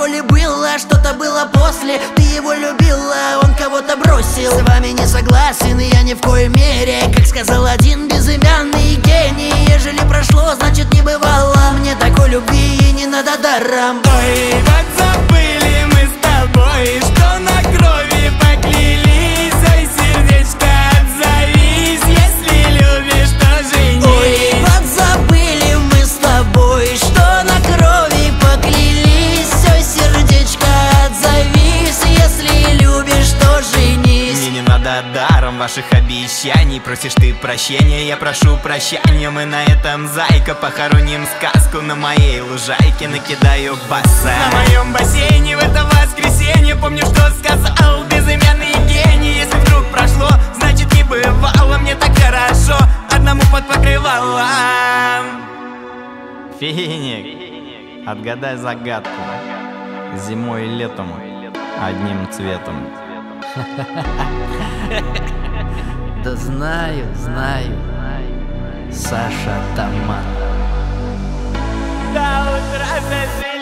школе было, что-то было после. Ты его любила, он кого-то бросил. С вами не согласен, и я ни в коей мере. Как сказал один безымянный гений, ежели прошло, значит не бывало. Мне такой любви и не надо даром. Ой, как забыли мы с тобой, что на крови поклялись. Ой, сердечко, отзовись, если любишь, то женись. Ой, подзабыли мы с тобой, что на крови поклялись. Ой, сердечко, отзовись, если любишь, то женись. Мне не надо даром ваших обещаний. Просишь ты прощения, я прошу прощения. Мы на этом, зайка, похороним сказку. На моей лужайке накидаю баса. На моем бассейне в это воскресенье. Помню, что сказал безымянный гений. Если вдруг прошло, значит не бывало. Мне так хорошо одному под покрывалом. Финик, отгадай загадку. Зимой и летом одним цветом. Да знаю, знаю, Саша Томат. До утра,